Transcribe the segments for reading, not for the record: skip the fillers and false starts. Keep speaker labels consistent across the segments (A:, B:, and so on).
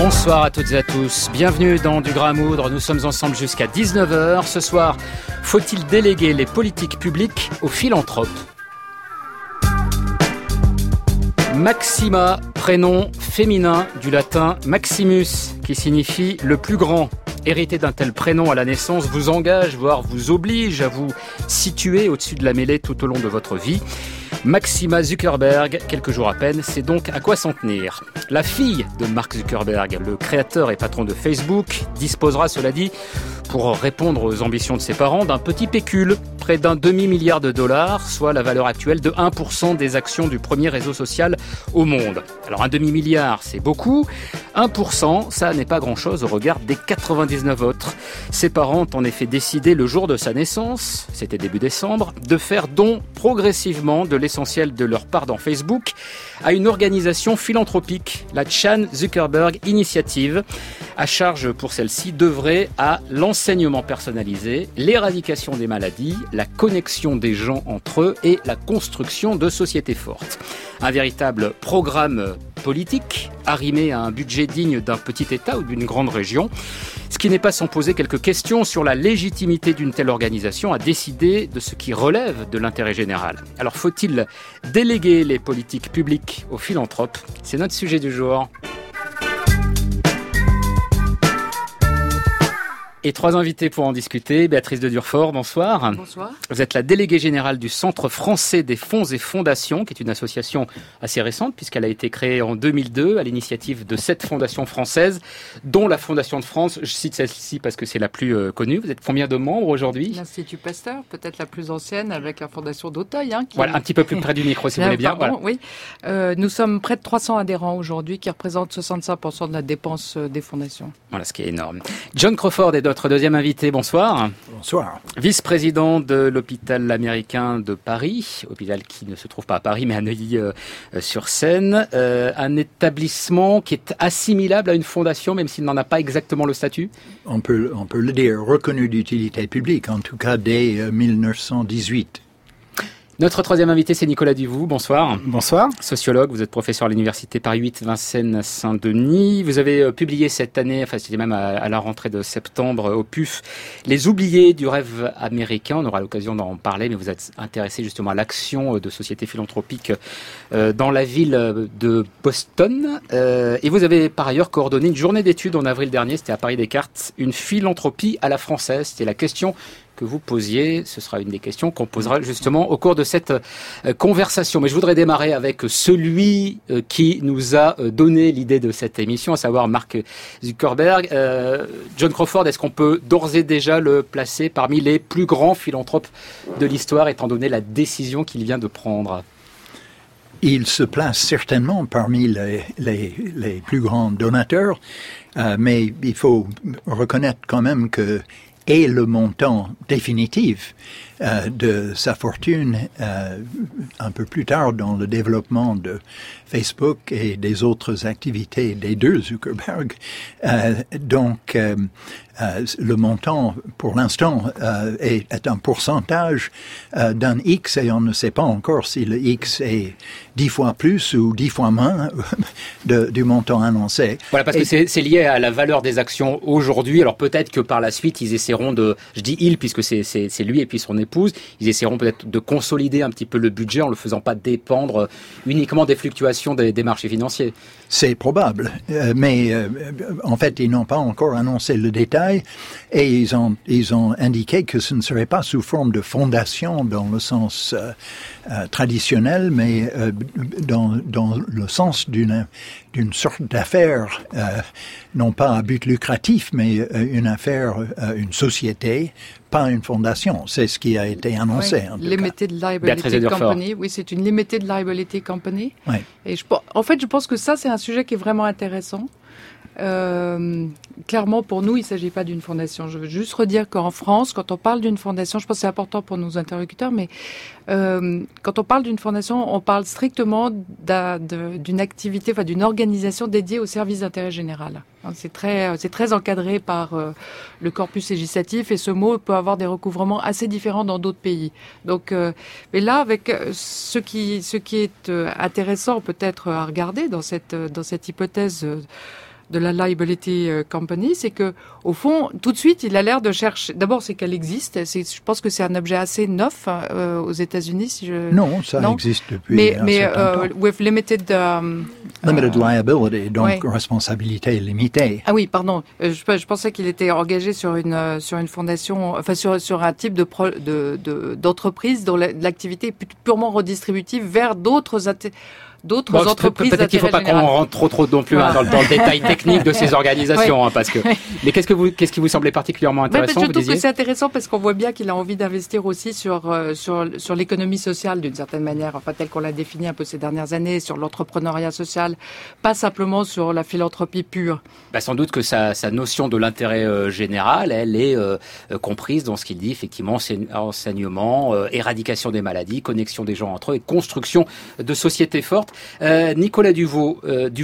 A: Bonsoir à toutes et à tous, bienvenue dans Du Grain à Moudre, nous sommes ensemble jusqu'à 19h. Ce soir, faut-il déléguer les politiques publiques aux philanthropes ? Maxima, prénom féminin du latin Maximus, qui signifie le plus grand. Hériter d'un tel prénom à la naissance vous engage, voire vous oblige à vous situer au-dessus de la mêlée tout au long de votre vie. Maxima Zuckerberg, quelques jours à peine, c'est donc à quoi s'en tenir. La fille de Mark Zuckerberg, le créateur et patron de Facebook, disposera, cela dit, pour répondre aux ambitions de ses parents, d'un petit pécule, près d'un demi-milliard de dollars, soit la valeur actuelle de 1% des actions du premier réseau social au monde. Alors un demi-milliard, c'est beaucoup. 1%, ça n'est pas grand-chose au regard des 99 autres. Ses parents ont en effet décidé le jour de sa naissance, c'était début décembre, de faire don progressivement de l'essentiel de leur part dans Facebook à une organisation philanthropique, la Chan Zuckerberg Initiative, à charge pour celle-ci d'œuvrer à l'enseignement personnalisé, l'éradication des maladies, la connexion des gens entre eux et la construction de sociétés fortes. Un véritable programme politique, arrimé à un budget digne d'un petit État ou d'une grande région, ce qui n'est pas sans poser quelques questions sur la légitimité d'une telle organisation à décider de ce qui relève de l'intérêt général. Alors faut-il déléguer les politiques publiques aux philanthropes ? C'est notre sujet du jour. Et trois invités pour en discuter. Béatrice de Durfort, bonsoir.
B: Bonsoir.
A: Vous êtes la déléguée générale du Centre français des fonds et fondations, qui est une association assez récente, puisqu'elle a été créée en 2002 à l'initiative de 7 fondations françaises, dont la Fondation de France. Je cite celle-ci parce que c'est la plus connue. Vous êtes combien de membres aujourd'hui ?
B: L'Institut Pasteur, peut-être la plus ancienne, avec la Fondation d'Auteuil.
A: Voilà, un petit peu plus près du micro, si vous voulez bien.
B: Pardon,
A: voilà.
B: Oui. Nous sommes près de 300 adhérents aujourd'hui, qui représentent 65% de la dépense des fondations.
A: Voilà, ce qui est énorme. John Crawford est notre deuxième invité. Bonsoir.
C: Bonsoir.
A: Vice-président de l'hôpital américain de Paris, hôpital qui ne se trouve pas à Paris mais à Neuilly-sur-Seine, un établissement qui est assimilable à une fondation même s'il n'en a pas exactement le statut.
C: On peut le dire, reconnu d'utilité publique, en tout cas dès 1918.
A: Notre troisième invité, c'est Nicolas Duvou. Bonsoir.
D: Bonsoir.
A: Sociologue, vous êtes professeur à l'université Paris 8 Vincennes-Saint-Denis. Vous avez publié cette année, enfin c'était même à la rentrée de septembre au PUF, Les oubliés du rêve américain. On aura l'occasion d'en parler, mais vous êtes intéressé justement à l'action de sociétés philanthropiques dans la ville de Boston. Et vous avez par ailleurs coordonné une journée d'études en avril dernier, c'était à Paris Descartes, une philanthropie à la française. C'était la question que vous posiez, ce sera une des questions qu'on posera justement au cours de cette conversation. Mais je voudrais démarrer avec celui qui nous a donné l'idée de cette émission, à savoir Mark Zuckerberg. John Crawford, est-ce qu'on peut d'ores et déjà le placer parmi les plus grands philanthropes de l'histoire, étant donné la décision qu'il vient de prendre ?
C: Il se place certainement parmi les plus grands donateurs, mais il faut reconnaître quand même que et le montant définitif de sa fortune un peu plus tard dans le développement de Facebook et des autres activités des deux Zuckerberg. Donc, le montant, pour l'instant, est un pourcentage d'un X et on ne sait pas encore si le X est 10 fois plus ou 10 fois moins du montant annoncé.
A: Voilà, parce que c'est lié à la valeur des actions aujourd'hui. Alors peut-être que par la suite, ils essaieront je dis il puisque c'est lui et puis son épouse, ils essaieront peut-être de consolider un petit peu le budget en le faisant pas dépendre uniquement des fluctuations des marchés financiers.
C: C'est probable, mais en fait, ils n'ont pas encore annoncé le détail et ils ont indiqué que ce ne serait pas sous forme de fondation dans le sens traditionnel, mais dans le sens d'une sorte d'affaire, non pas à but lucratif, mais une affaire, une société, pas une fondation. C'est ce qui a été annoncé.
B: Oui, Limited Liability Company. Oui, c'est une Limited Liability Company.
C: Oui.
B: Et en fait, je pense que ça, c'est un sujet qui est vraiment intéressant. Clairement, pour nous, il ne s'agit pas d'une fondation. Je veux juste redire qu'en France, quand on parle d'une fondation, je pense que c'est important pour nos interlocuteurs, mais quand on parle d'une fondation, on parle strictement d'une activité, enfin d'une organisation dédiée au service d'intérêt général. C'est très encadré par le corpus législatif et ce mot peut avoir des recouvrements assez différents dans d'autres pays. Donc, mais là, avec ce qui est intéressant peut-être à regarder dans cette hypothèse la liability company, c'est que au fond, tout de suite, il a l'air de chercher. D'abord, c'est qu'elle existe. Je pense que c'est un objet assez neuf aux États-Unis.
C: Non, ça existe depuis.
B: Mais with limited
C: liability, donc responsabilité limitée.
B: Ah oui, pardon. Je pensais qu'il était engagé sur une fondation, enfin sur un type d'entreprise dont l'activité est purement redistributive vers d'autres entreprises.
A: Peut-être qu'il ne faut pas qu'on rentre trop non plus dans le détail technique de ces organisations, parce que. Mais qu'est-ce qui vous semblait particulièrement intéressant?
B: Je trouve que c'est intéressant parce qu'on voit bien qu'il a envie d'investir aussi sur l'économie sociale d'une certaine manière, enfin telle qu'on l'a définie un peu ces dernières années, sur l'entrepreneuriat social, pas simplement sur la philanthropie pure.
A: Sans doute que sa notion de l'intérêt général, elle est comprise dans ce qu'il dit, effectivement, c'est enseignement, éradication des maladies, connexion des gens entre eux et construction de sociétés fortes. Nicolas Duvaux,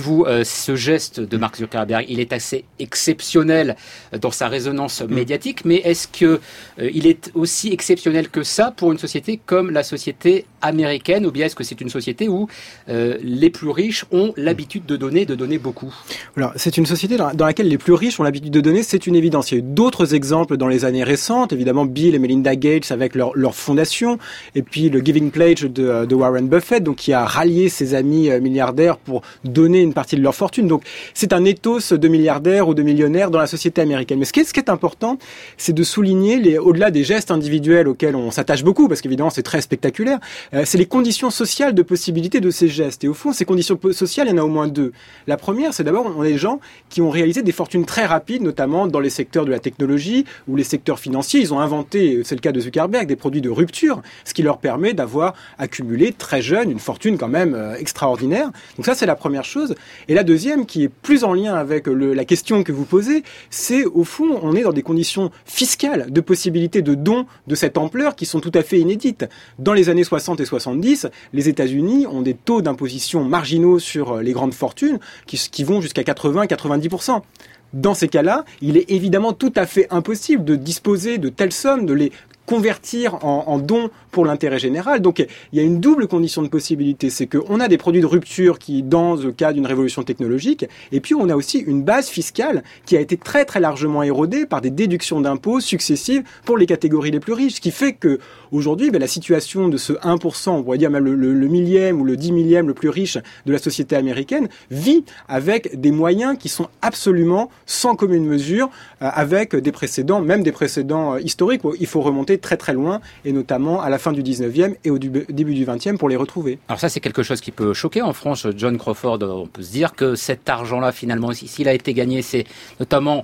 A: ce geste de Mark Zuckerberg, il est assez exceptionnel dans sa résonance médiatique, mais est-ce que il est aussi exceptionnel que ça pour une société comme la société américaine, ou bien est-ce que c'est une société où les plus riches ont l'habitude de donner beaucoup?
D: Alors, c'est une société dans laquelle les plus riches ont l'habitude de donner, c'est une évidence. Il y a eu d'autres exemples dans les années récentes, évidemment Bill et Melinda Gates avec leur fondation, et puis le Giving Pledge de Warren Buffett, donc qui a rallié ses amis milliardaires pour donner une partie de leur fortune. Donc c'est un ethos de milliardaires ou de millionnaires dans la société américaine. Mais ce qui est important, c'est de souligner, au-delà des gestes individuels auxquels on s'attache beaucoup, parce qu'évidemment c'est très spectaculaire, c'est les conditions sociales de possibilité de ces gestes. Et au fond, ces conditions sociales, il y en a au moins deux. La première, c'est d'abord, on a des gens qui ont réalisé des fortunes très rapides, notamment dans les secteurs de la technologie ou les secteurs financiers. Ils ont inventé, c'est le cas de Zuckerberg, des produits de rupture, ce qui leur permet d'avoir accumulé très jeune une fortune quand même extraordinaire. Donc ça, c'est la première chose. Et la deuxième, qui est plus en lien avec la question que vous posez, c'est au fond, on est dans des conditions fiscales de possibilité de dons de cette ampleur qui sont tout à fait inédites. Dans les années 60 et 70, les États-Unis ont des taux d'imposition marginaux sur les grandes fortunes qui vont jusqu'à 80-90%. Dans ces cas-là, il est évidemment tout à fait impossible de disposer de telles sommes, de les convertir en dons pour l'intérêt général. Donc, il y a une double condition de possibilité. C'est qu'on a des produits de rupture qui, dans le cas d'une révolution technologique, et puis on a aussi une base fiscale qui a été très, très largement érodée par des déductions d'impôts successives pour les catégories les plus riches. Ce qui fait que, aujourd'hui, la situation de ce 1%, on pourrait dire même le millième ou le 10 millième le plus riche de la société américaine, vit avec des moyens qui sont absolument sans commune mesure, avec des précédents, même des précédents historiques, où il faut remonter très très loin, et notamment à la fin du 19e et au début du 20e pour les retrouver.
A: Alors ça, c'est quelque chose qui peut choquer en France. John Crawford, on peut se dire que cet argent-là, finalement, s'il a été gagné, c'est notamment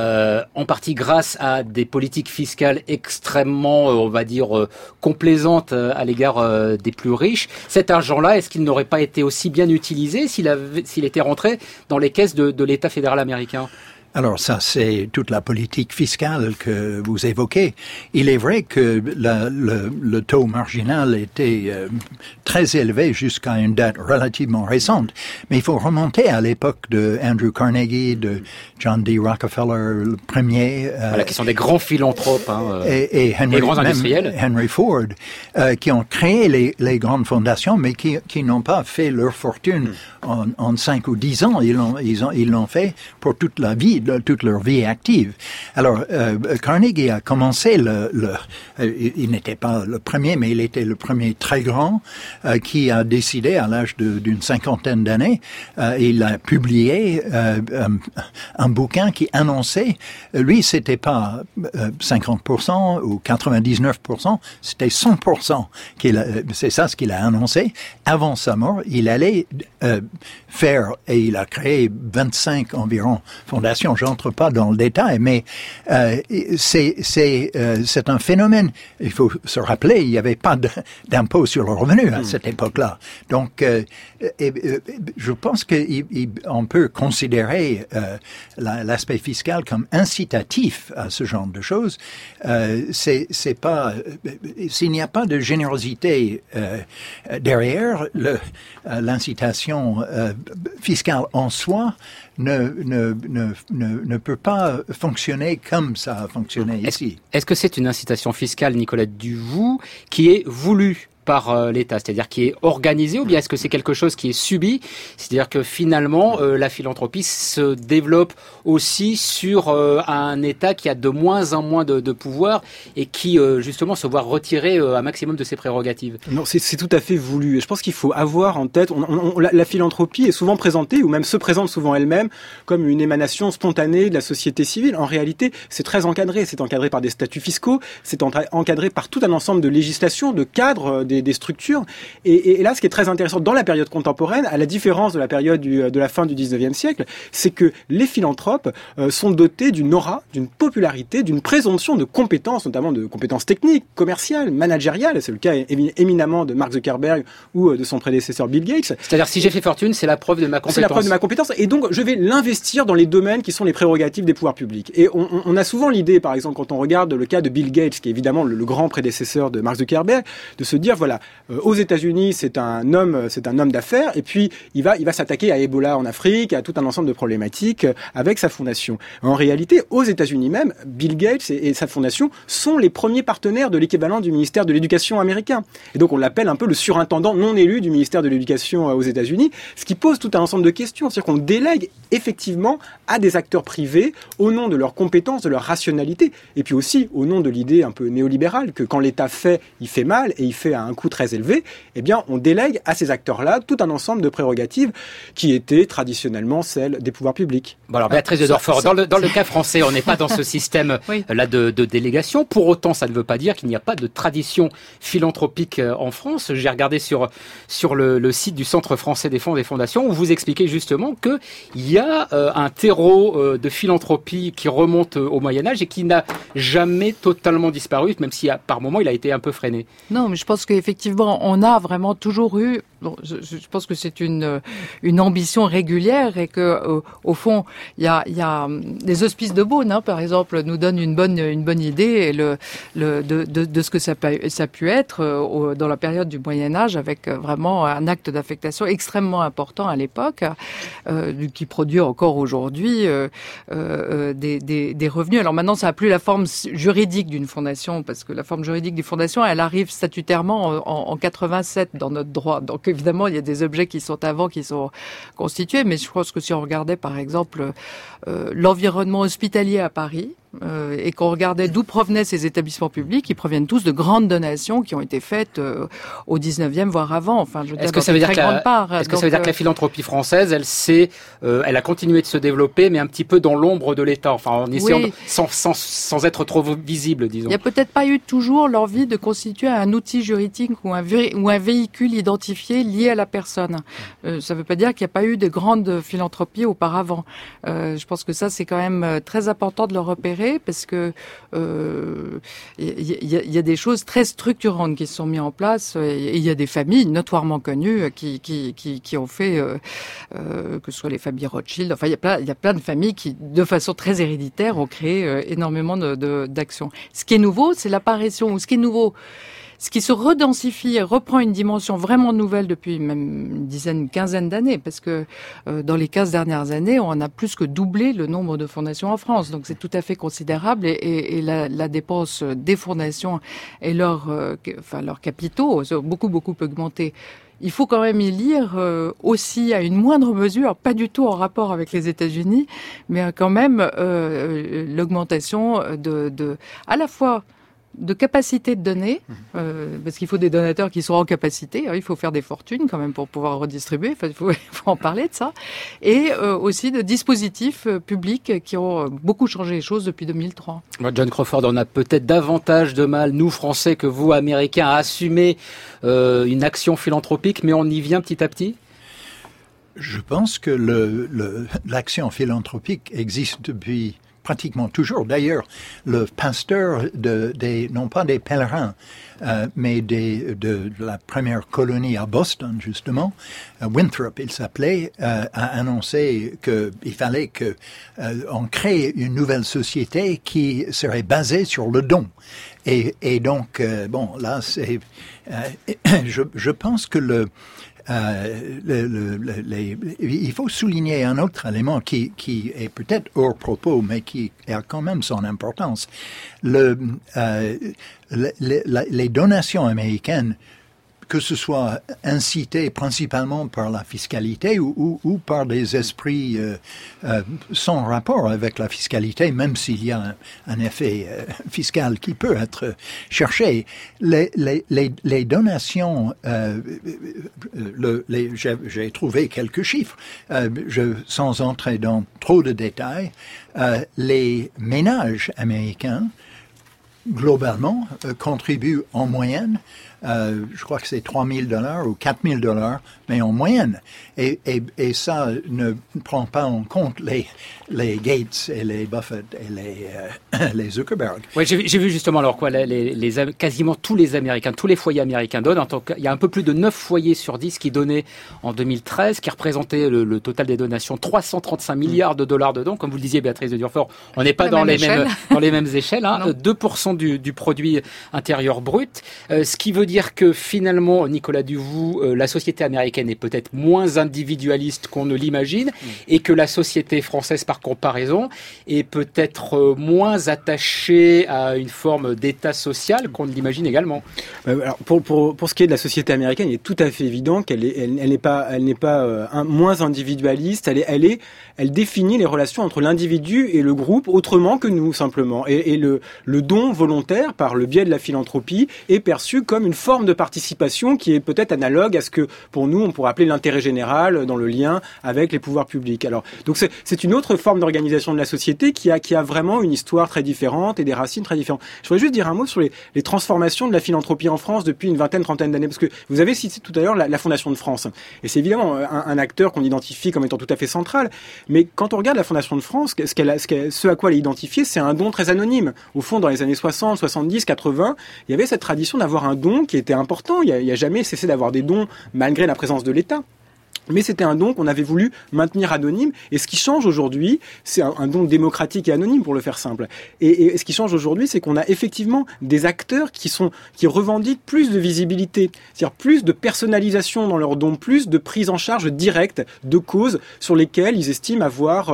A: en partie grâce à des politiques fiscales extrêmement, on va dire, complaisantes à l'égard des plus riches. Cet argent-là, est-ce qu'il n'aurait pas été aussi bien utilisé s'il était rentré dans les caisses de l'État fédéral américain ?
C: Alors ça, c'est toute la politique fiscale que vous évoquez. Il est vrai que le taux marginal était très élevé jusqu'à une date relativement récente, mais il faut remonter à l'époque de Andrew Carnegie, de John D. Rockefeller, le premier.
A: Voilà, qui sont des grands philanthropes,
C: et
A: des grands industriels.
C: Henry Ford, qui ont créé les grandes fondations, mais qui n'ont pas fait leur fortune en 5 ou 10 ans. Ils l'ont fait pour toute la vie, toute leur vie active. Alors, Carnegie a commencé il n'était pas le premier, mais il était le premier très grand, qui a décidé à l'âge d'une cinquantaine d'années, il a publié un bouquin qui annonçait, lui, c'était pas 50% ou 99%, c'était 100%. C'est ça ce qu'il a annoncé. Avant sa mort, il allait faire, et il a créé 25 environ fondations. J'entre pas dans le détail, mais c'est un phénomène. Il faut se rappeler, il n'y avait pas d'impôt sur le revenu à cette époque-là. Donc, je pense qu'on peut considérer l'aspect fiscal comme incitatif à ce genre de choses. C'est pas, s'il n'y a pas de générosité derrière, l'incitation fiscale en soi ne peut pas fonctionner comme ça a fonctionné ici.
A: Est-ce que c'est une incitation fiscale, Nicolas Duvaux, qui est voulue par l'État, c'est-à-dire qui est organisé, ou bien est-ce que c'est quelque chose qui est subi, c'est-à-dire que finalement la philanthropie se développe aussi sur un État qui a de moins en moins de pouvoir et qui justement se voit retirer un maximum de ses prérogatives?
D: Non, c'est tout à fait voulu. Et je pense qu'il faut avoir en tête, la philanthropie est souvent présentée, ou même se présente souvent elle-même, comme une émanation spontanée de la société civile. En réalité, c'est très encadré. C'est encadré par des statuts fiscaux, c'est encadré par tout un ensemble de législations, de cadres, des structures. Et là, ce qui est très intéressant dans la période contemporaine, à la différence de la période de la fin du 19e siècle, c'est que les philanthropes sont dotés d'une aura, d'une popularité, d'une présomption de compétences, notamment de compétences techniques, commerciales, managériales. C'est le cas éminemment de Mark Zuckerberg ou de son prédécesseur Bill Gates.
A: C'est-à-dire, si j'ai fait fortune, c'est la preuve de ma compétence.
D: C'est la preuve de ma compétence. Et donc, je vais l'investir dans les domaines qui sont les prérogatives des pouvoirs publics. Et on a souvent l'idée, par exemple, quand on regarde le cas de Bill Gates, qui est évidemment le grand prédécesseur de Mark Zuckerberg, de se dire, voilà, aux États-Unis, c'est un homme d'affaires, et puis il va s'attaquer à Ebola en Afrique, à tout un ensemble de problématiques avec sa fondation. En réalité, aux États-Unis même, Bill Gates et sa fondation sont les premiers partenaires de l'équivalent du ministère de l'Éducation américain. Et donc on l'appelle un peu le surintendant non élu du ministère de l'Éducation aux États-Unis, ce qui pose tout un ensemble de questions. C'est-à-dire qu'on délègue effectivement à des acteurs privés au nom de leurs compétences, de leur rationalité, et puis aussi au nom de l'idée un peu néolibérale que quand l'État fait, il fait mal et il fait à un coût très élevé, eh bien on délègue à ces acteurs-là tout un ensemble de prérogatives qui étaient traditionnellement celles des pouvoirs publics.
A: Bon alors Béatrice de Dorfort, dans le cas français, on n'est pas dans ce système là de délégation. Pour autant, ça ne veut pas dire qu'il n'y a pas de tradition philanthropique en France. J'ai regardé sur le site du Centre français des fonds et des fondations où vous expliquez justement qu'il y a un terreau de philanthropie qui remonte au Moyen-Âge et qui n'a jamais totalement disparu, même si par moment il a été un peu freiné.
B: Non, mais je pense qu'effectivement, on a vraiment toujours eu... Bon, je pense que c'est une ambition régulière et que au fond il y a les hospices de Beaune, par exemple, nous donnent une bonne idée de ce que ça a pu être dans la période du Moyen Âge, avec vraiment un acte d'affectation extrêmement important à l'époque, qui produit encore aujourd'hui des revenus. Alors maintenant, ça n'a plus la forme juridique d'une fondation, parce que la forme juridique d'une fondation, elle arrive statutairement en 87 dans notre droit. Donc évidemment, il y a des objets qui sont avant, qui sont constitués, mais je pense que si on regardait par exemple l'environnement hospitalier à Paris, et qu'on regardait d'où provenaient ces établissements publics, ils proviennent tous de grandes donations qui ont été faites au 19e, voire avant. Enfin, je veux dire,
A: est-ce que ça veut dire que la philanthropie française, elle a continué de se développer, mais un petit peu dans l'ombre de l'État, enfin en essayant sans être trop visible, disons.
B: Il n'y a peut-être pas eu toujours l'envie de constituer un outil juridique ou un véhicule identifié lié à la personne. Ça ne veut pas dire qu'il n'y a pas eu de grandes philanthropies auparavant. Je pense que ça, c'est quand même très important de le repérer, parce que y a des choses très structurantes qui se sont mises en place, et il y a des familles notoirement connues qui ont fait que ce soit les familles Rothschild. Enfin, il y a plein de familles qui, de façon très héréditaire, ont créé énormément d'actions. Ce qui est nouveau, c'est l'apparition, ou ce qui se redensifie et reprend une dimension vraiment nouvelle depuis même une quinzaine d'années, parce que dans les 15 dernières années, on a plus que doublé le nombre de fondations en France. Donc c'est tout à fait considérable, et la dépense des fondations et leurs capitaux ont beaucoup augmenté. Il faut quand même y lire aussi à une moindre mesure, pas du tout en rapport avec les États-Unis, mais quand même l'augmentation à la fois de capacité de donner, parce qu'il faut des donateurs qui sont en capacité, il faut faire des fortunes quand même pour pouvoir redistribuer, il faut en parler de ça, et aussi de dispositifs publics qui ont beaucoup changé les choses depuis 2003.
A: John Crawford, on a peut-être davantage de mal, nous Français, que vous Américains, à assumer une action philanthropique, mais on y vient petit à petit?
C: Je pense que l'action philanthropique existe depuis pratiquement toujours. D'ailleurs, le pasteur non pas des pèlerins, mais de la première colonie à Boston, justement, Winthrop, il s'appelait, a annoncé qu'il fallait on crée une nouvelle société qui serait basée sur le don. Et donc, là, c'est, je pense que il faut souligner un autre élément qui est peut-être hors propos, mais qui a quand même son importance. Les donations américaines que ce soit incité principalement par la fiscalité ou par des esprits sans rapport avec la fiscalité, même s'il y a un effet fiscal qui peut être cherché. Les donations, j'ai trouvé quelques chiffres, sans entrer dans trop de détails, les ménages américains globalement, contribuent en moyenne, je crois que c'est $3,000 ou $4,000, mais en moyenne. Et ça ne prend pas en compte les Gates et les Buffett et les Zuckerberg.
A: Oui, j'ai vu justement alors quoi, quasiment tous les Américains, tous les foyers américains donnent. En tant que, il y a un peu plus de 9 foyers sur 10 qui donnaient en 2013, qui représentaient le total des donations, 335 milliards de dollars de dons. Comme vous le disiez, Béatrice de Durfort, on n'est pas dans les mêmes échelles, hein, 2% du produit intérieur brut. Ce qui veut dire que finalement, Nicolas Duvoux, la société américaine est peut-être moins individualiste qu'on ne l'imagine, et que la société française, par comparaison, est peut-être moins attachée à une forme d'état social qu'on ne l'imagine également.
D: Alors pour ce qui est de la société américaine, il est tout à fait évident qu'elle n'est pas moins individualiste. Elle définit les relations entre l'individu et le groupe autrement que nous, simplement. Et le don volontaire, par le biais de la philanthropie, est perçu comme une forme de participation qui est peut-être analogue à ce que, pour nous, on pourrait appeler l'intérêt général dans le lien avec les pouvoirs publics. Alors, donc c'est une autre forme d'organisation de la société qui a vraiment une histoire très différente et des racines très différentes. Je voudrais juste dire un mot sur les transformations de la philanthropie en France depuis une vingtaine, trentaine d'années, parce que vous avez cité tout à l'heure la Fondation de France. Et c'est évidemment un acteur qu'on identifie comme étant tout à fait central. Mais quand on regarde la Fondation de France, ce à quoi elle est identifiée, c'est un don très anonyme. Au fond, dans les années 60, 70, 80, il y avait cette tradition d'avoir un don qui était important. Il n'y a jamais cessé d'avoir des dons malgré la présence de l'État. Mais c'était un don qu'on avait voulu maintenir anonyme. Et ce qui change aujourd'hui, c'est un don démocratique et anonyme, pour le faire simple. Et ce qui change aujourd'hui, c'est qu'on a effectivement des acteurs qui revendiquent plus de visibilité, c'est-à-dire plus de personnalisation dans leurs dons, plus de prise en charge directe de causes sur lesquelles ils estiment avoir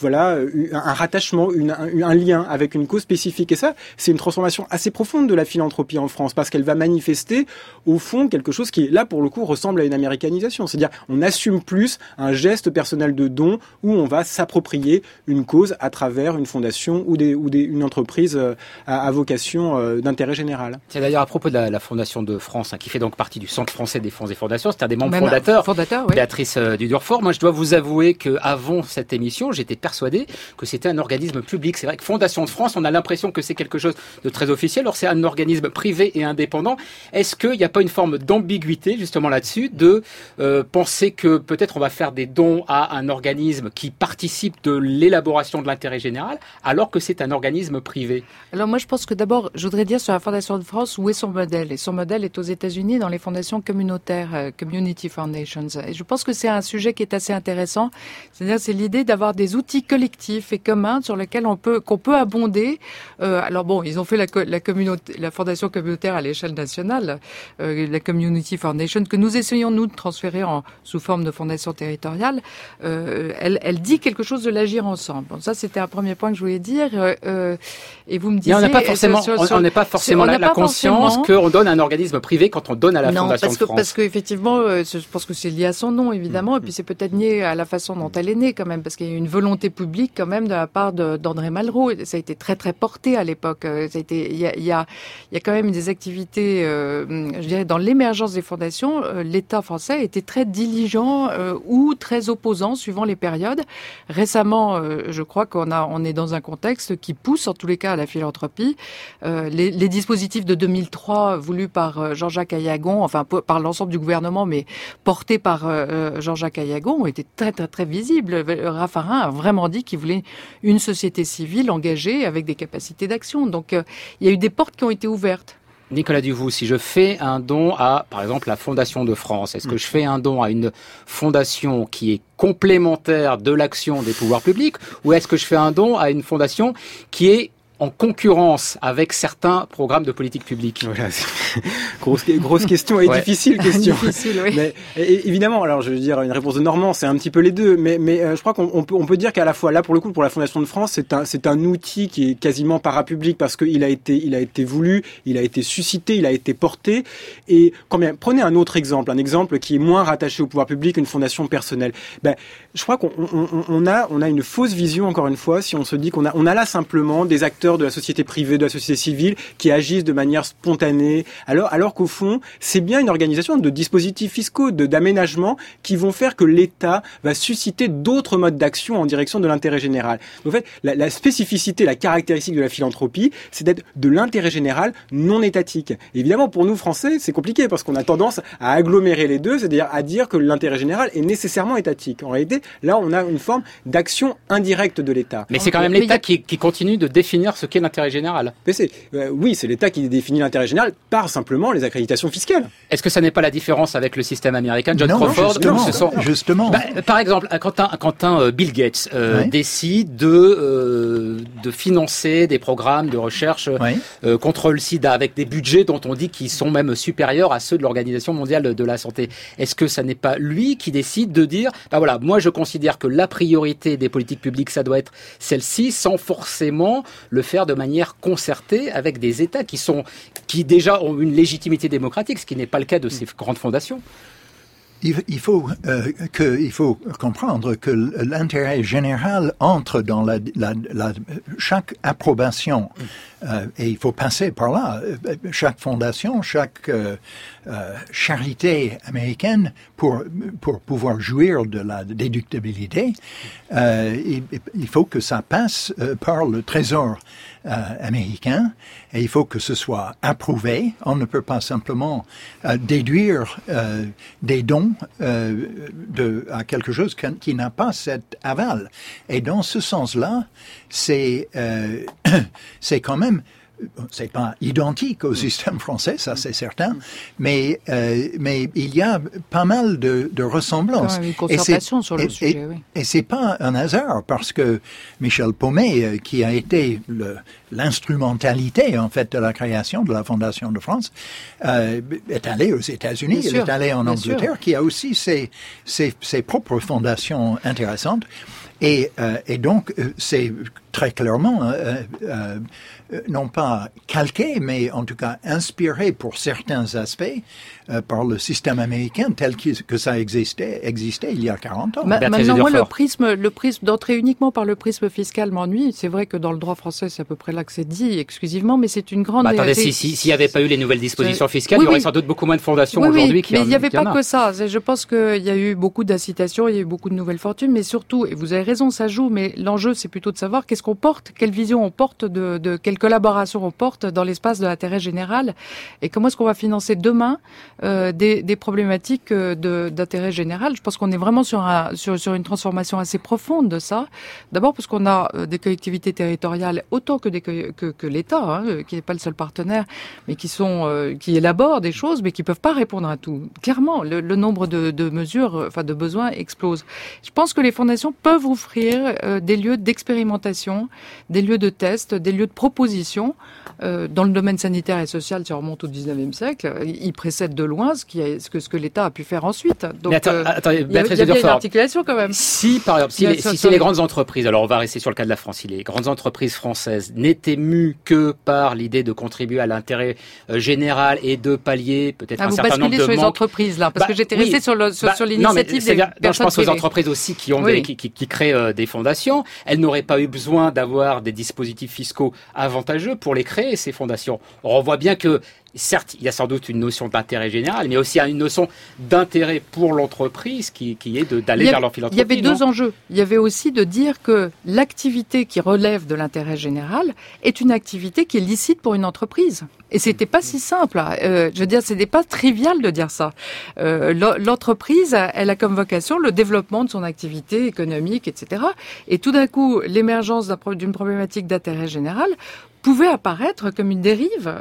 D: un rattachement, un lien avec une cause spécifique. Et ça, c'est une transformation assez profonde de la philanthropie en France, parce qu'elle va manifester, au fond, quelque chose qui, là, pour le coup, ressemble à une américanisation. C'est-à-dire, on assume plus un geste personnel de don où on va s'approprier une cause à travers une fondation ou une entreprise à vocation d'intérêt général.
A: C'est d'ailleurs à propos de la Fondation de France, qui fait donc partie du Centre français des fonds et fondations. C'est un des membres fondateurs, oui. Béatrice du Durfort. Moi, je dois vous avouer qu'avant cette émission, j'étais persuadé que c'était un organisme public. C'est vrai que Fondation de France, on a l'impression que c'est quelque chose de très officiel. Alors, c'est un organisme privé et indépendant. Est-ce qu'il n'y a pas une forme d'ambiguïté, justement, là-dessus, de penser que peut-être on va faire des dons à un organisme qui participe de l'élaboration de l'intérêt général, alors que c'est un organisme privé?
B: Alors moi, je pense que d'abord, je voudrais dire sur la Fondation de France, où est son modèle? Et son modèle est aux États-Unis, dans les fondations communautaires, Community Foundations. Et je pense que c'est un sujet qui est assez intéressant. C'est-à-dire, c'est l'idée d'avoir des outils collectifs et communs sur lesquels qu'on peut abonder. Alors bon, ils ont fait la Fondation communautaire à l'échelle nationale, la Community Foundation, que nous essayons, nous, de transférer sous forme de fondation territoriale, elle dit quelque chose de l'agir ensemble. Bon, ça, c'était un premier point que je voulais dire. Et vous me disiez...
A: on n'est pas forcément la conscience qu'on donne à un organisme privé quand on donne à la Fondation de France.
B: Parce qu'effectivement, je pense que c'est lié à son nom, évidemment, et puis c'est peut-être lié à la façon dont elle est née, quand même, parce qu'il y a une volonté publique, quand même, de la part d'André Malraux. Ça a été très, très porté à l'époque. Il y a quand même des activités, je dirais, dans l'émergence des fondations, l'État français était très diligent ou très opposant suivant les périodes. Récemment, je crois on est dans un contexte qui pousse en tous les cas à la philanthropie. Les dispositifs de 2003 voulus par Jean-Jacques Ayagon, enfin par l'ensemble du gouvernement, mais portés par Jean-Jacques Ayagon, ont été très très très visibles. Raffarin a vraiment dit qu'il voulait une société civile engagée avec des capacités d'action. Donc il y a eu des portes qui ont été ouvertes.
A: Nicolas Duvoux, si je fais un don à, par exemple, la Fondation de France, est-ce que je fais un don à une fondation qui est complémentaire de l'action des pouvoirs publics, ou est-ce que je fais un don à une fondation qui est en concurrence avec certains programmes de politique publique?
D: Voilà, grosse question et difficile question.
B: Difficile, oui.
D: Mais évidemment, alors je veux dire une réponse de Normand, c'est un petit peu les deux, mais je crois qu'on peut dire qu'à la fois là pour le coup pour la Fondation de France, c'est un outil qui est quasiment parapublic parce qu'il a été voulu, il a été suscité, il a été porté. Et prenez un autre exemple, un exemple qui est moins rattaché au pouvoir public, une fondation personnelle. Je crois qu'on a une fausse vision encore une fois si on se dit qu'on a là simplement des acteurs de la société privée, de la société civile qui agissent de manière spontanée, alors qu'au fond, c'est bien une organisation de dispositifs fiscaux, d'aménagements qui vont faire que l'État va susciter d'autres modes d'action en direction de l'intérêt général. Donc, en fait, la spécificité, la caractéristique de la philanthropie, c'est d'être de l'intérêt général non étatique. Et évidemment, pour nous, Français, c'est compliqué parce qu'on a tendance à agglomérer les deux, c'est-à-dire à dire que l'intérêt général est nécessairement étatique. En réalité, là, on a une forme d'action indirecte de l'État.
A: Mais c'est quand même l'État qui continue de définir ce qu'est l'intérêt général.
D: Mais oui, c'est l'État qui définit l'intérêt général par simplement les accréditations fiscales.
A: Est-ce que ça n'est pas la différence avec le système américain? John
C: Non,
A: Crawford,
C: justement.
A: Par exemple, quand un Bill Gates décide de financer des programmes de recherche contre le sida avec des budgets dont on dit qu'ils sont même supérieurs à ceux de l'Organisation mondiale de la santé, est-ce que ça n'est pas lui qui décide de dire voilà, moi je considère que la priorité des politiques publiques ça doit être celle-ci, sans forcément le faire de manière concertée avec des États qui déjà ont une légitimité démocratique, ce qui n'est pas le cas de ces grandes fondations?
C: Il faut comprendre que l'intérêt général entre dans chaque approbation et il faut passer par là. Chaque fondation, chaque charité américaine pour pouvoir jouir de la déductibilité, il faut que ça passe par le Trésor américain et il faut que ce soit approuvé. On ne peut pas simplement déduire des dons à quelque chose qui n'a pas cet aval. Et dans ce sens-là, c'est quand même, c'est pas identique au système français, ça c'est certain, mais il y a pas mal de ressemblances.
B: Une concertation sur le sujet, oui.
C: Et c'est pas un hasard parce que Michel Paumet, qui a été l'instrumentalité en fait de la création de la Fondation de France, est allé aux États-Unis, il est allé en Angleterre, qui a aussi ses propres fondations intéressantes. Et donc, c'est très clairement, non pas calqué, mais en tout cas inspiré pour certains aspects par le système américain tel que ça existait il y a 40 ans.
B: Maintenant, moi, le prisme d'entrer uniquement par le prisme fiscal m'ennuie. C'est vrai que dans le droit français, c'est à peu près là que c'est dit exclusivement, mais c'est une grande...
A: attendez, s'il n'y avait pas eu les nouvelles dispositions fiscales, il y aurait sans doute beaucoup moins de fondations aujourd'hui.
B: Mais il n'y avait pas que ça. Je pense qu'il y a eu beaucoup d'incitations, il y a eu beaucoup de nouvelles fortunes, mais surtout, et vous avez raison, ça joue, mais l'enjeu, c'est plutôt de savoir qu'est-ce qu'on porte, quelle vision on porte, de quelle collaboration on porte dans l'espace de l'intérêt général, et comment est-ce qu'on va financer demain des problématiques d'intérêt général. Je pense qu'on est vraiment sur une transformation assez profonde de ça. D'abord parce qu'on a des collectivités territoriales autant que l'État, qui n'est pas le seul partenaire, mais qui élaborent des choses, mais qui peuvent pas répondre à tout. Clairement, le nombre de mesures, de besoins explose. Je pense que les fondations peuvent offrir des lieux d'expérimentation, des lieux de test, des lieux de proposition. Dans le domaine sanitaire et social, si on remonte au 19e siècle, ils précèdent de loin ce que l'État a pu faire ensuite. Donc,
A: mais attendez,
B: il y a bien une articulation quand même.
A: Si, par exemple, si les grandes entreprises, alors on va rester sur le cas de la France, si les grandes entreprises françaises n'étaient mues que par l'idée de contribuer à l'intérêt général et de pallier peut-être un certain nombre de manques... Vous basculez sur les entreprises,
B: là, parce que j'étais resté sur l'initiative des personnes
A: je pense aux entreprises aussi qui créent des fondations. Elles n'auraient pas eu besoin d'avoir des dispositifs fiscaux avantageux pour les créer, ces fondations. On voit bien que certes, il y a sans doute une notion d'intérêt général, mais aussi une notion d'intérêt pour l'entreprise qui est d'aller vers leur philanthropie.
B: Il y avait deux enjeux. Il y avait aussi de dire que l'activité qui relève de l'intérêt général est une activité qui est licite pour une entreprise. Et c'était pas si simple. Je veux dire, c'était pas trivial de dire ça. L'entreprise, elle a comme vocation le développement de son activité économique, etc. Et tout d'un coup, l'émergence d'une problématique d'intérêt général pouvait apparaître comme une dérive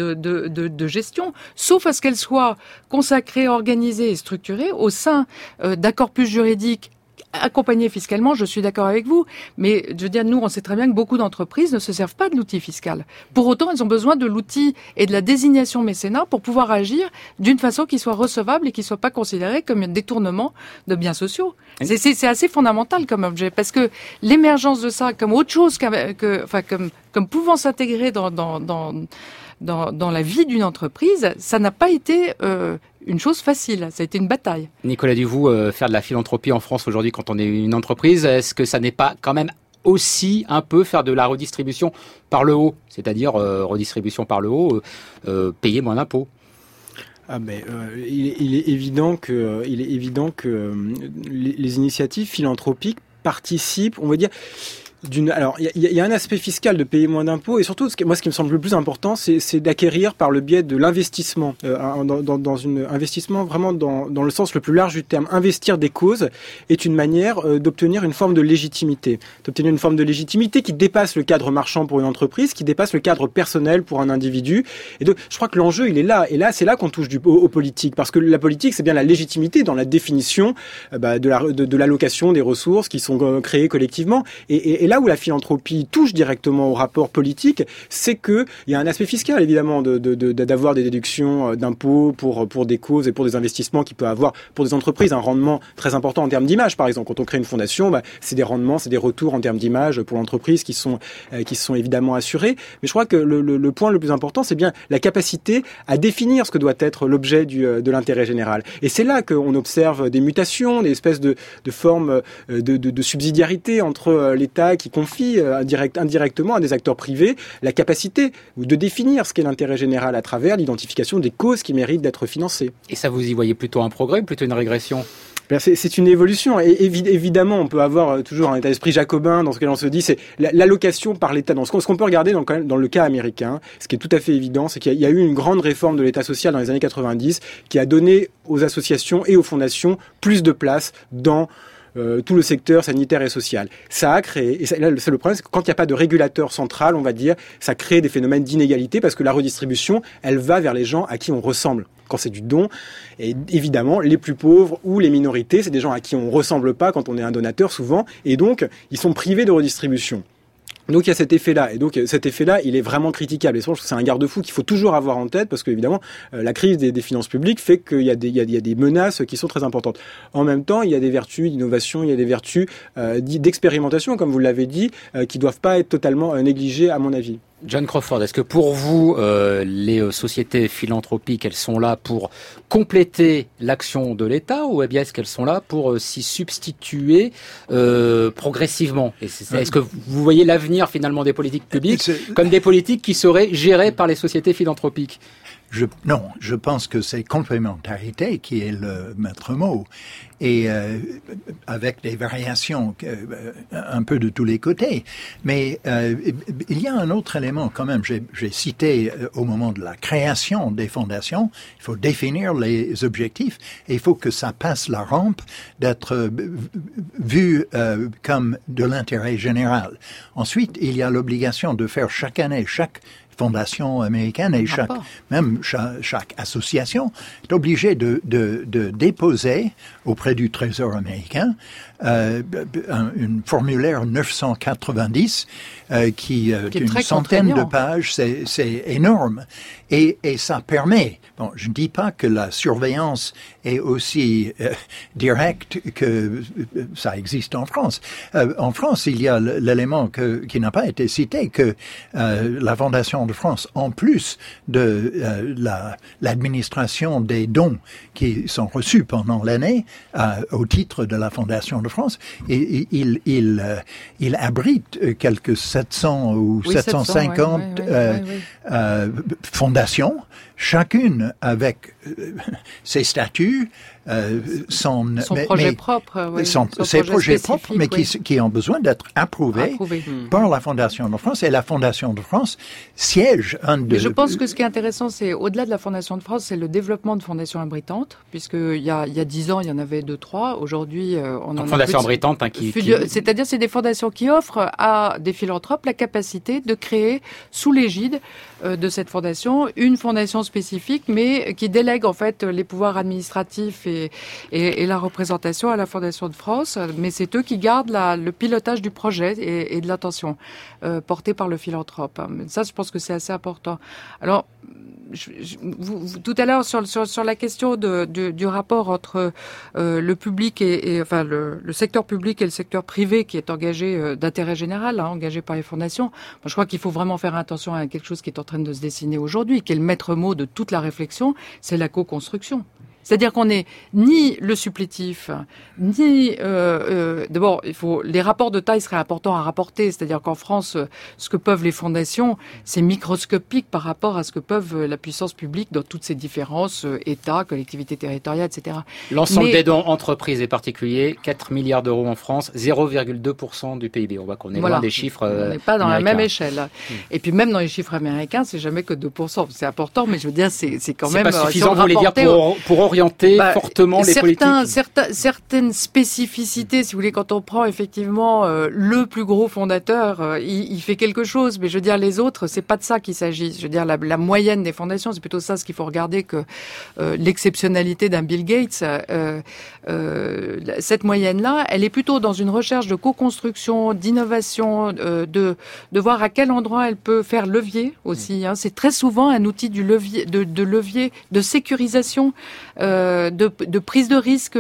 B: de gestion, sauf à ce qu'elle soit consacrée, organisée et structurée au sein d'un corpus juridique accompagner fiscalement, je suis d'accord avec vous, mais je veux dire, nous, on sait très bien que beaucoup d'entreprises ne se servent pas de l'outil fiscal. Pour autant, elles ont besoin de l'outil et de la désignation mécénat pour pouvoir agir d'une façon qui soit recevable et qui soit pas considérée comme un détournement de biens sociaux. C'est assez fondamental comme objet, parce que l'émergence de ça comme autre chose comme pouvant s'intégrer dans la vie d'une entreprise, ça n'a pas été une chose facile, ça a été une bataille.
A: Nicolas Duvoux, faire de la philanthropie en France aujourd'hui quand on est une entreprise, est-ce que ça n'est pas quand même aussi un peu faire de la redistribution par le haut, c'est-à-dire redistribution par le haut, payer moins d'impôts?
D: Il est évident que les initiatives philanthropiques participent, on va dire. Alors, il y a un aspect fiscal de payer moins d'impôts, et surtout, ce qui me semble le plus important, c'est d'acquérir par le biais de l'investissement, investissement vraiment dans le sens le plus large du terme. Investir des causes est une manière d'obtenir une forme de légitimité, qui dépasse le cadre marchand pour une entreprise, qui dépasse le cadre personnel pour un individu. Et donc, je crois que l'enjeu, il est là. Et là, c'est là qu'on touche au politique, parce que la politique, c'est bien la légitimité dans la définition de l'allocation des ressources qui sont créées collectivement. Et là où la philanthropie touche directement au rapport politique, c'est que il y a un aspect fiscal, évidemment, d'avoir des déductions d'impôts pour des causes et pour des investissements qui peuvent avoir pour des entreprises un rendement très important en termes d'image. Par exemple, quand on crée une fondation, c'est des rendements, c'est des retours en termes d'image pour l'entreprise qui sont évidemment assurés. Mais je crois que le point le plus important, c'est bien la capacité à définir ce que doit être l'objet de l'intérêt général. Et c'est là qu'on observe des mutations, des espèces de formes de subsidiarité entre l'État qui confie indirectement à des acteurs privés la capacité de définir ce qu'est l'intérêt général à travers l'identification des causes qui méritent d'être financées.
A: Et ça, vous y voyez plutôt un progrès ou plutôt une régression ?
D: C'est une évolution, et évidemment on peut avoir toujours un état d'esprit jacobin dans ce que l'on se dit, c'est l'allocation par l'État. Ce qu'on peut regarder dans le cas américain, ce qui est tout à fait évident, c'est qu'il y a eu une grande réforme de l'État social dans les années 90 qui a donné aux associations et aux fondations plus de place dans tout le secteur sanitaire et social. Ça a créé, et là c'est le problème, c'est que quand il n'y a pas de régulateur central, on va dire, ça crée des phénomènes d'inégalité parce que la redistribution, elle va vers les gens à qui on ressemble. Quand c'est du don, et évidemment, les plus pauvres ou les minorités, c'est des gens à qui on ressemble pas quand on est un donateur souvent, et donc ils sont privés de redistribution. Donc il y a cet effet-là, et donc cet effet-là, il est vraiment critiquable. Et je pense que c'est un garde-fou qu'il faut toujours avoir en tête, parce que évidemment, la crise des finances publiques fait qu'il y a des menaces qui sont très importantes. En même temps, il y a des vertus d'innovation, il y a des vertus d'expérimentation, comme vous l'avez dit, qui doivent pas être totalement négligées, à mon avis.
A: John Crawford, est-ce que pour vous, les sociétés philanthropiques, elles sont là pour compléter l'action de l'État, ou bien est-ce qu'elles sont là pour s'y substituer progressivement ? Est-ce que vous voyez l'avenir finalement des politiques publiques comme des politiques qui seraient gérées par les sociétés philanthropiques ?
C: Non, je pense que c'est complémentarité qui est le maître mot, et avec des variations un peu de tous les côtés. Mais il y a un autre élément quand même. J'ai cité au moment de la création des fondations, il faut définir les objectifs et il faut que ça passe la rampe d'être vu comme de l'intérêt général. Ensuite, il y a l'obligation de faire chaque année, chaque fondation américaine et chaque association est obligée de déposer auprès du Trésor américain un formulaire 990 qui est une centaine de pages, c'est énorme, et ça permet. Bon, je ne dis pas que la surveillance est aussi directe que ça existe en France. En France, il y a l'élément qui n'a pas été cité, que la Fondation de France, en plus de l'administration des dons qui sont reçus pendant l'année au titre de la Fondation de France, et il abrite quelques 700 ou 750 fondations, chacune avec ses statuts,
B: ses projets propres,
C: mais qui ont besoin d'être approuvés par la Fondation de France, et la Fondation de France siège
B: Mais je pense que ce qui est intéressant, c'est au-delà de la Fondation de France, c'est le développement de fondations abritantes, puisque il y a 10 ans, il y en avait 2-3. Aujourd'hui, on en a
A: fondations abritantes,
B: c'est-à-dire c'est des fondations qui offrent à des philanthropes la capacité de créer sous l'égide de cette fondation une fondation spécifique, mais qui délègue en fait les pouvoirs administratifs et et la représentation à la Fondation de France, mais c'est eux qui gardent le pilotage du projet et de l'attention portée par le philanthrope. Ça, je pense que c'est assez important. Alors, vous, tout à l'heure sur la question du rapport entre le public et enfin le secteur public et le secteur privé qui est engagé d'intérêt général, engagé par les fondations. Moi, je crois qu'il faut vraiment faire attention à quelque chose qui est en train de se dessiner aujourd'hui, qui est le maître mot de toute la réflexion, c'est la co-construction. C'est-à-dire qu'on n'est ni le supplétif, ni d'abord les rapports de taille seraient importants à rapporter. C'est-à-dire qu'en France, ce que peuvent les fondations, c'est microscopique par rapport à ce que peuvent la puissance publique dans toutes ses différences, État, collectivités territoriales, etc.
A: L'ensemble des dons entreprises et particuliers, 4 milliards d'euros en France, 0,2% du PIB. On voit qu'on est loin des chiffres
B: on n'est pas dans
A: américains.
B: La même échelle. Et puis même dans les chiffres américains, c'est jamais que 2%. C'est important, mais je veux dire, c'est quand même...
A: C'est pas suffisant, vous voulez dire, pour orienter fortement les politiques.
B: Certaines spécificités, si vous voulez, quand on prend effectivement le plus gros fondateur, il fait quelque chose, mais je veux dire les autres, c'est pas de ça qu'il s'agit. Je veux dire la moyenne des fondations, c'est plutôt ça ce qu'il faut regarder que l'exceptionnalité d'un Bill Gates. Cette moyenne-là, elle est plutôt dans une recherche de co-construction, d'innovation, de voir à quel endroit elle peut faire levier aussi. C'est très souvent un outil du levier, de levier, de sécurisation. De prise de risque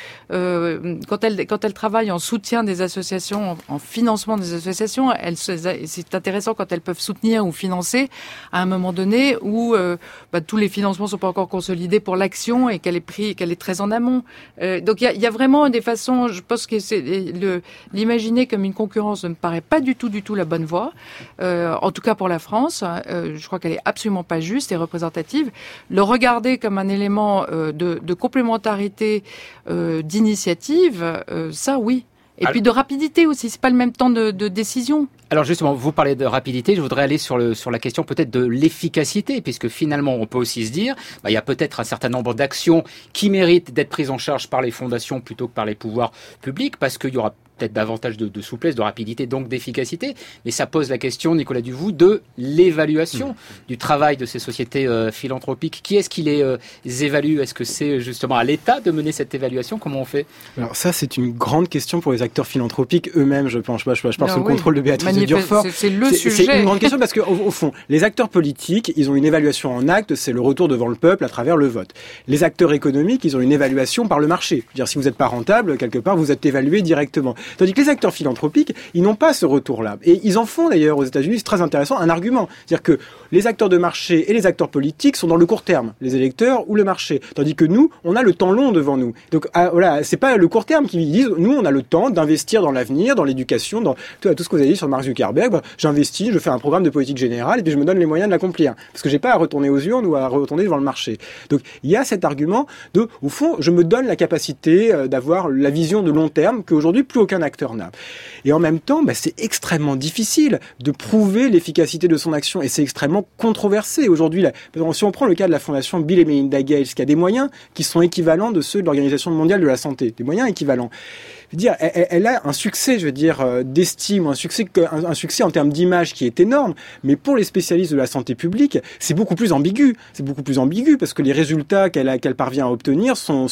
B: quand elle travaille en soutien des associations, en financement des associations, c'est intéressant quand elles peuvent soutenir ou financer à un moment donné où tous les financements sont pas encore consolidés pour l'action et qu'elle est très en amont. Donc il y a vraiment des façons. Je pense que l'imaginer comme une concurrence ne me paraît pas du tout la bonne voie. En tout cas pour la France, je crois qu'elle est absolument pas juste et représentative. Le regarder comme un élément de complémentarité, d'initiative, ça oui. Et puis de rapidité aussi, c'est pas le même temps de décision.
A: Alors justement, vous parlez de rapidité, je voudrais aller sur la question peut-être de l'efficacité, puisque finalement on peut aussi se dire, il y a peut-être un certain nombre d'actions qui méritent d'être prises en charge par les fondations plutôt que par les pouvoirs publics, parce qu'il y aura peut-être davantage de souplesse, de rapidité, donc d'efficacité. Mais ça pose la question, Nicolas Duvou, de l'évaluation du travail de ces sociétés philanthropiques. Qui est-ce qui les évalue ? Est-ce que c'est justement à l'État de mener cette évaluation ? Comment on fait ?
D: Alors ça, c'est une grande question pour les acteurs philanthropiques eux-mêmes, je pense. Je parle sous le contrôle de Béatrice de Durfort.
B: C'est le sujet.
D: C'est une grande question parce qu'au fond, les acteurs politiques, ils ont une évaluation en acte, c'est le retour devant le peuple à travers le vote. Les acteurs économiques, ils ont une évaluation par le marché. Je veux dire, si vous n'êtes pas rentable, quelque part, vous êtes évalué directement. Tandis que les acteurs philanthropiques, ils n'ont pas ce retour-là. Et ils en font d'ailleurs aux États-Unis, c'est très intéressant, un argument. C'est-à-dire que les acteurs de marché et les acteurs politiques sont dans le court terme, les électeurs ou le marché. Tandis que nous, on a le temps long devant nous. Donc voilà, c'est pas le court terme qui disent, nous on a le temps d'investir dans l'avenir, dans l'éducation, dans tout ce que vous avez dit sur Mark Zuckerberg. J'investis, je fais un programme de politique générale et puis je me donne les moyens de l'accomplir. Parce que j'ai pas à retourner aux urnes ou à retourner devant le marché. Donc il y a cet argument de, au fond, je me donne la capacité d'avoir la vision de long terme qu'aujourd'hui plus aucun acteur n'a. Et en même temps, c'est extrêmement difficile de prouver l'efficacité de son action et c'est extrêmement controversé. Aujourd'hui, si on prend le cas de la fondation Bill et Melinda Gates, qui a des moyens qui sont équivalents de ceux de l'Organisation mondiale de la santé, des moyens équivalents. Je veux dire, elle a un succès, d'estime, un succès en termes d'image qui est énorme, mais pour les spécialistes de la santé publique, c'est beaucoup plus ambigu. C'est beaucoup plus ambigu parce que les résultats qu'elle parvient à obtenir sont,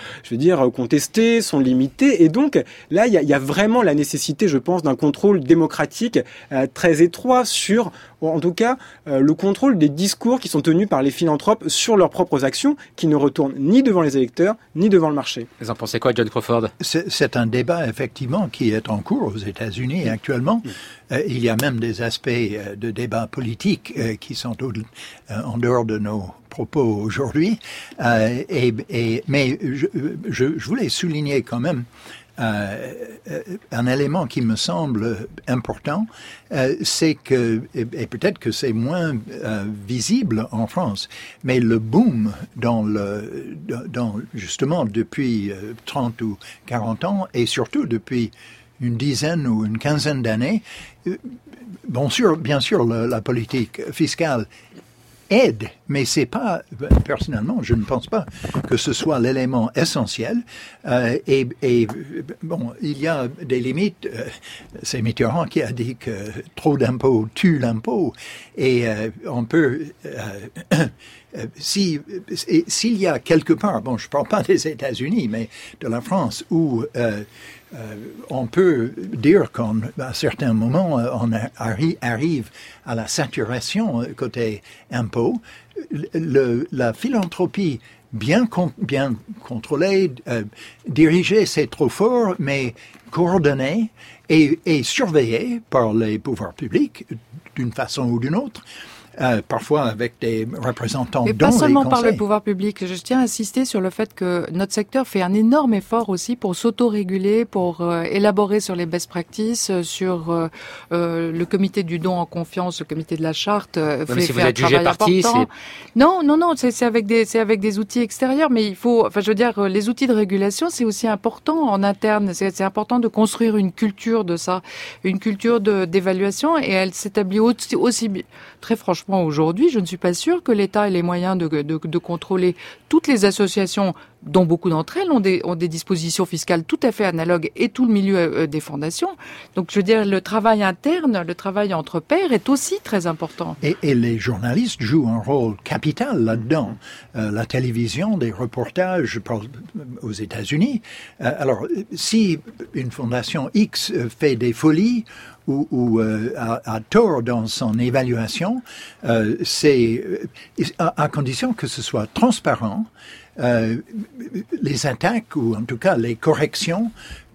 D: contestés, sont limités, et donc là, il y a vraiment la nécessité, je pense, d'un contrôle démocratique très étroit sur, en tout cas, le contrôle des discours qui sont tenus par les philanthropes sur leurs propres actions, qui ne retournent ni devant les électeurs, ni devant le marché.
A: Vous en pensez quoi, John Crawford ?
C: C'est un débat, effectivement, qui est en cours aux États-Unis actuellement. Il y a même des aspects de débat politique qui sont en dehors de nos propos aujourd'hui. Mais je voulais souligner quand même un élément qui me semble important, c'est que, et peut-être que c'est moins visible en France, mais le boom justement depuis 30 ou 40 ans, et surtout depuis une dizaine ou une quinzaine d'années, bien sûr, la politique fiscale aide, mais c'est pas, personnellement, je ne pense pas que ce soit l'élément essentiel. Et il y a des limites. C'est Mitterrand qui a dit que trop d'impôts tue l'impôt. Et on peut s'il y a quelque part, bon, je ne parle pas des États-Unis, mais de la France, où on peut dire qu'à un certain moment, on arrive à la saturation côté impôts, la philanthropie bien contrôlée, dirigée, c'est trop fort, mais coordonnée et surveillée par les pouvoirs publics d'une façon ou d'une autre. Parfois avec des représentants
B: mais
C: dans
B: pas
C: les
B: seulement
C: conseils.
B: par le pouvoir public. Je tiens à insister sur le fait que notre secteur fait un énorme effort aussi pour s'autoréguler, pour élaborer sur les best practices, sur le comité du don en confiance, le comité de la charte
A: fait un travail important.
B: Non, c'est avec des outils extérieurs, mais il faut, enfin je veux dire, les outils de régulation, c'est aussi important en interne. C'est important de construire une culture de ça, une culture d'évaluation, et elle s'établit aussi très franchement. Aujourd'hui, je ne suis pas sûre que l'État ait les moyens de contrôler toutes les associations, dont beaucoup d'entre elles ont des dispositions fiscales tout à fait analogues, et tout le milieu des fondations. Donc, je veux dire, le travail interne, le travail entre pairs est aussi très important.
C: Et les journalistes jouent un rôle capital là-dedans. La télévision, des reportages aux États-Unis. Alors, si une fondation X fait des folies, ou à tort dans son évaluation, c'est à condition que ce soit transparent. Les attaques ou en tout cas les corrections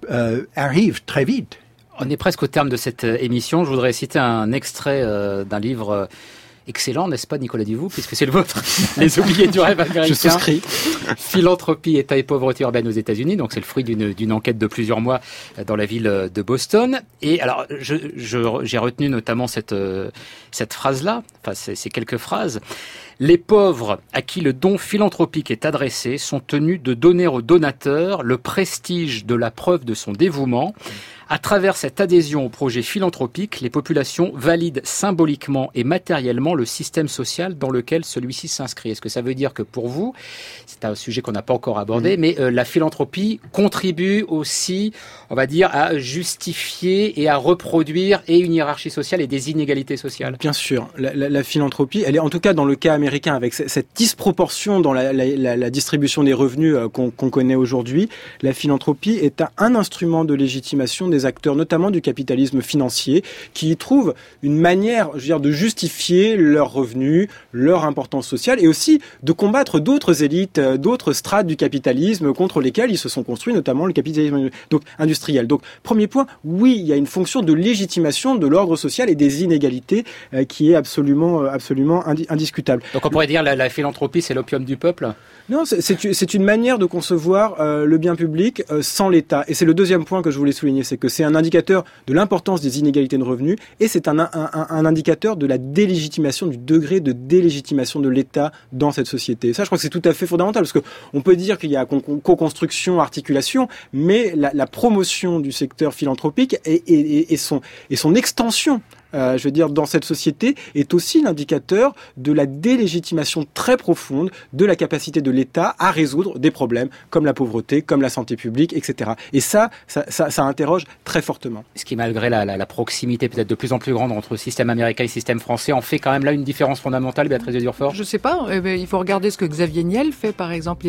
C: arrivent très vite.
A: On est presque au terme de cette émission. Je voudrais citer un extrait d'un livre excellent, n'est-ce pas, Nicolas Duvoux, puisque c'est le vôtre, Les oubliés du rêve américain.
D: Je souscris.
A: Philanthropie, État et pauvreté urbaine aux États-Unis. Donc, c'est le fruit d'une enquête de plusieurs mois dans la ville de Boston. Et alors, j'ai retenu notamment cette phrase-là, enfin, ces quelques phrases. Les pauvres à qui le don philanthropique est adressé sont tenus de donner au donateur le prestige de la preuve de son dévouement. À travers cette adhésion au projet philanthropique, les populations valident symboliquement et matériellement le système social dans lequel celui-ci s'inscrit. Est-ce que ça veut dire que pour vous, c'est un sujet qu'on n'a pas encore abordé, mais la philanthropie contribue aussi, on va dire, à justifier et à reproduire et une hiérarchie sociale et des inégalités sociales?
D: Bien sûr, la philanthropie, elle est en tout cas dans le cas américain, avec cette disproportion dans la distribution des revenus qu'on connaît aujourd'hui, la philanthropie est un instrument de légitimation des acteurs, notamment du capitalisme financier, qui y trouvent une manière, je veux dire, de justifier leurs revenus, leur importance sociale, et aussi de combattre d'autres élites, d'autres strates du capitalisme contre lesquelles ils se sont construits, notamment le capitalisme industriel. Donc, premier point, oui, il y a une fonction de légitimation de l'ordre social et des inégalités qui est absolument indiscutable.
A: Donc, on pourrait dire la philanthropie, c'est l'opium du peuple?
D: Non, c'est une manière de concevoir le bien public sans l'État. Et c'est le deuxième point que je voulais souligner, c'est que c'est un indicateur de l'importance des inégalités de revenus, et c'est un indicateur de la délégitimation, du degré de délégitimation de l'État dans cette société. Ça, je crois que c'est tout à fait fondamental, parce que on peut dire qu'il y a co-construction, articulation, mais la promotion du secteur philanthropique et son extension, je veux dire, dans cette société, est aussi l'indicateur de la délégitimation très profonde de la capacité de l'État à résoudre des problèmes comme la pauvreté, comme la santé publique, etc. Et ça interroge très fortement.
A: Ce qui, malgré la proximité peut-être de plus en plus grande entre système américain et système français, en fait quand même là une différence fondamentale, Béatrice de Durfort?
B: Je sais pas, il faut regarder ce que Xavier Niel fait, par exemple.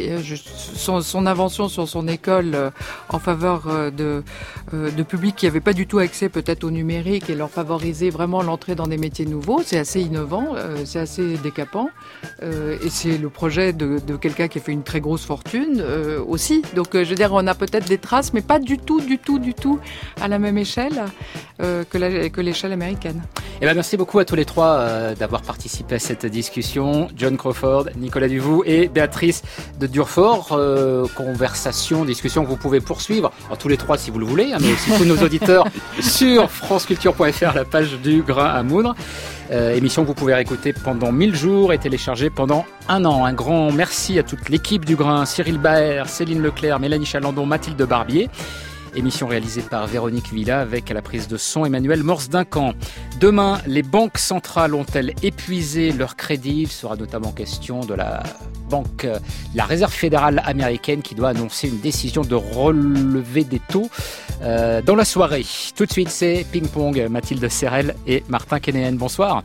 B: Son invention sur son école en faveur de publics qui n'avaient pas du tout accès peut-être au numérique, et leur favoriser vraiment l'entrée dans des métiers nouveaux, c'est assez innovant, c'est assez décapant, et c'est le projet de quelqu'un qui a fait une très grosse fortune aussi. Donc je veux dire, on a peut-être des traces, mais pas du tout à la même échelle que l'échelle américaine.
A: Eh bien, merci beaucoup à tous les trois d'avoir participé à cette discussion. John Crawford, Nicolas Duvoux et Béatrice de Durfort. Discussion que vous pouvez poursuivre, tous les trois si vous le voulez, mais aussi tous nos auditeurs sur franceculture.fr, la page du Grain à moudre. Émission que vous pouvez réécouter pendant 1000 jours et télécharger pendant 1 an. Un grand merci à toute l'équipe du Grain, Cyril Baer, Céline Leclerc, Mélanie Chalandon, Mathilde Barbier. Émission réalisée par Véronique Villa avec à la prise de son Emmanuel Morse-Duncan. Demain, les banques centrales ont-elles épuisé leur crédit? Il sera notamment question de la Réserve fédérale américaine qui doit annoncer une décision de relever des taux dans la soirée. Tout de suite, c'est Ping Pong, Mathilde Serrel et Martin Kénéen. Bonsoir.